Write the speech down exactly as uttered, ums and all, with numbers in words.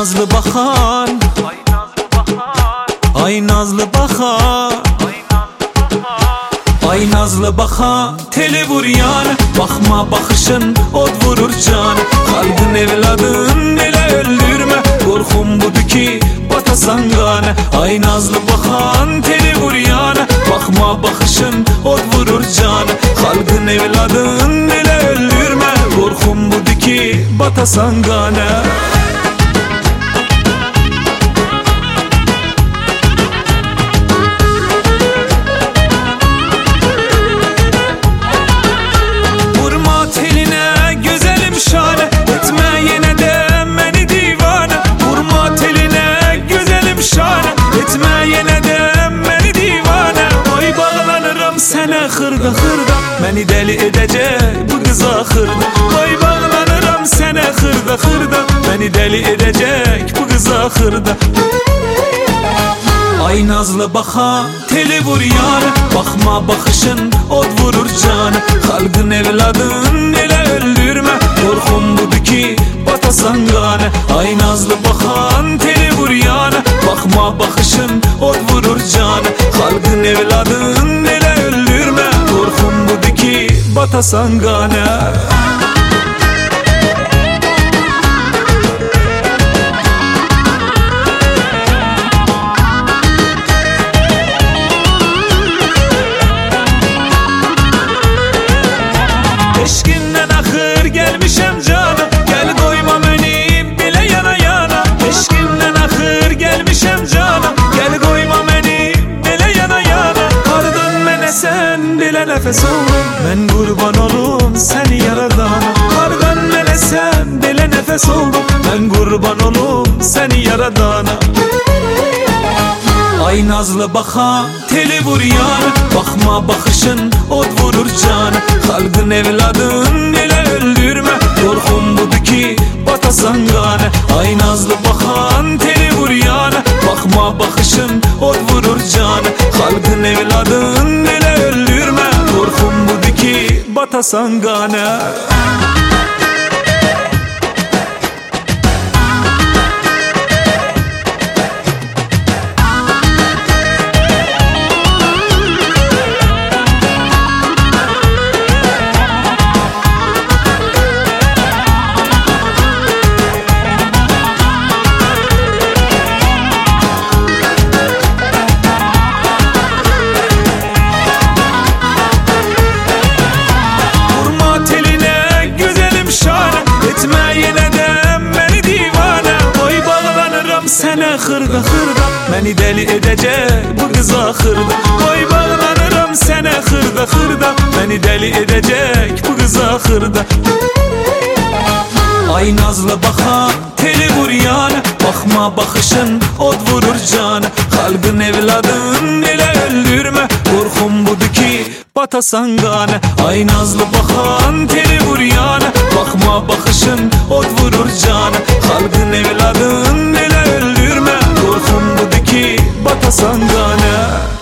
nazlı bakan, Ay nazlı bahar, ay nazlı bakan, ay nazlı bahar. ay nazlı bakan, teli vur yan. Bakma bakışın od vurur can. Kalbin evladın ele öldürme, korkum budur ki batasan gane. Ay nazlı bakan, teli vur yan. Bakma bakışın od vurur can. Kalbin evladın ele öldürme, korkum budur ki batasan gane. Hırda hırda beni deli edecek bu kız ahırda. Vay bağlanırım sana hırda hırda beni deli edecek bu kız ahırda. Ay nazlı baka teli vur yar. Bakma bakışın od vurur can. Kalbin evladın ele öldürme, korkum budur ki batasan gane. Ay nazlı bakan teli vur yar. Bakma bakışın od vurur can. Kalbin evladın ele öldürme, korkum budur ki batasan gane. Eşkinden ahır gelmişem cana, gel koyma beni bile yana yana. Eşkinden ahır gelmişem cana, gel koyma beni bile yana yana. Kardan mene sen bile nefes olun, ben kurban olum seni yaradana. Kardan mene sen bile nefes oldum, ben kurban olum seni yaradana. Ay nazlı baka teli vur yar. Bakma bakışın od vurur can. Kalbin evladın ele öldürme, korkum budur ki batasan gane. Ay nazlı bakan teli vur yar. Bakma bakışın od vurur can. Kalbin evladın ele öldürme, korkum budur ki batasan gane. Sana hırda hırda beni deli edecek bu kız ahırda. Oy bağlanırım sana hırda hırda beni deli edecek bu kız ahırda. Ay nazlı baka teli vur yana. Bakma bakışın od vurur can. Kalbin evladın ele öldürme, korkum budur ki batasan gane. Ay nazlı bakan teli vur yana. Bakma bakışın od vurur can. Kalbin evladın ele öldürme, korkum budur ki batasan gane.